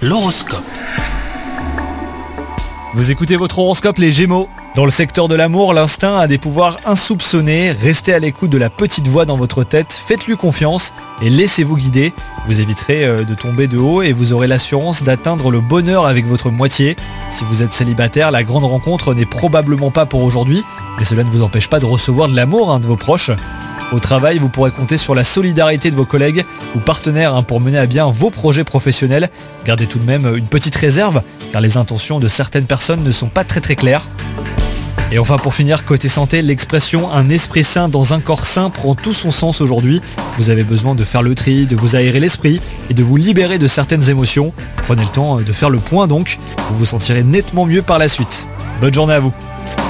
L'horoscope. Vous écoutez votre horoscope les Gémeaux. Dans le secteur de l'amour, l'instinct a des pouvoirs insoupçonnés. Restez à l'écoute de la petite voix dans votre tête, faites-lui confiance et laissez-vous guider. Vous éviterez de tomber de haut et vous aurez l'assurance d'atteindre le bonheur avec votre moitié. Si vous êtes célibataire, la grande rencontre n'est probablement pas pour aujourd'hui, mais cela ne vous empêche pas de recevoir de l'amour de vos proches. Au travail, vous pourrez compter sur la solidarité de vos collègues ou partenaires pour mener à bien vos projets professionnels. Gardez tout de même une petite réserve, car les intentions de certaines personnes ne sont pas très claires. Et enfin pour finir, côté santé, l'expression « un esprit sain dans un corps sain » prend tout son sens aujourd'hui. Vous avez besoin de faire le tri, de vous aérer l'esprit et de vous libérer de certaines émotions. Prenez le temps de faire le point donc, vous vous sentirez nettement mieux par la suite. Bonne journée à vous.